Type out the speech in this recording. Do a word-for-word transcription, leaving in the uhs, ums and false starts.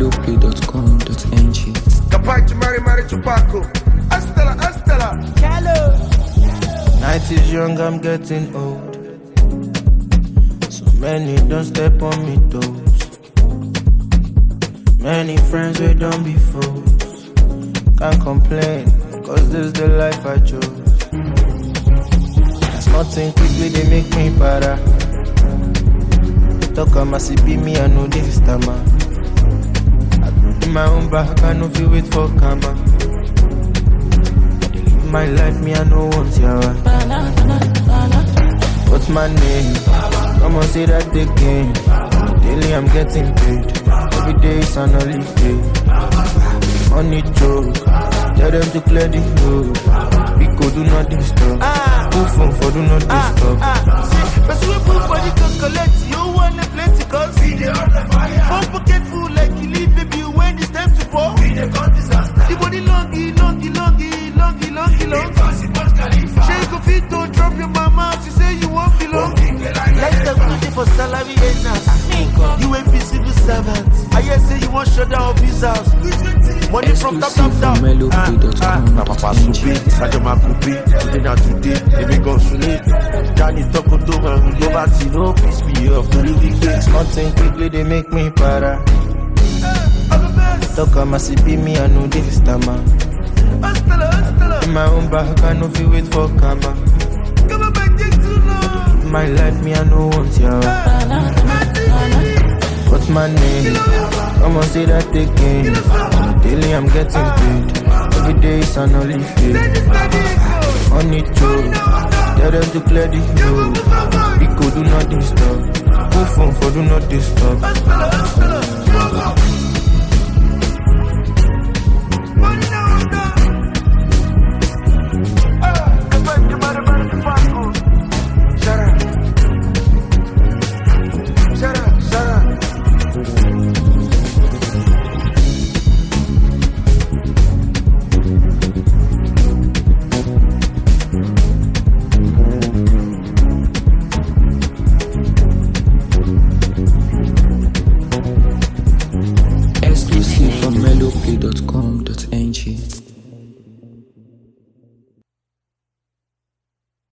melopay dot com dot n g. Capace Mari Mari Chupaco. Astella, Astella. Hello. Night is young, I'm getting old. So many don't step on me toes. Many friends we don't be fools. Can't complain, cause this is the life I chose. There's nothing quickly they make me para. Talk on my C P me, I know this time. I do in my own back, I know if you wait for karma. My life, me, I know what's your what's my name? Come on, say that again. Daily, I'm getting paid. Every day, it's an holiday. Money joke. Tell them to clear the road. Because do not disturb. Put phone for do not disturb. But we put body can collect. You want the plenty cause one pocket full like you leave baby when it's time to pour. The body longy, longy, longy. Longy, longy, longy. Shake a feet, don't drop your mama. She say you won't belong. Like the beauty for salary earners. You ain't be civil servant. I hear say you want shut down his house. Money from top, top, top. melopay dot com Na papa soupe, Sajama coupe. Today na today, they make us soon. Johnny Toko to man, go back to no peace be off to the weekdays. Nothing quickly they make me para. Talk on my C P me, I know this time. In my own back, I know if you wait for karma. My life, me, I know what's your what's my name? Come on, say that again. Daily, I'm getting paid. Every day, it's an holiday. Money joke. Tell them to clear the road. Because do not disturb. Put phone for do not disturb.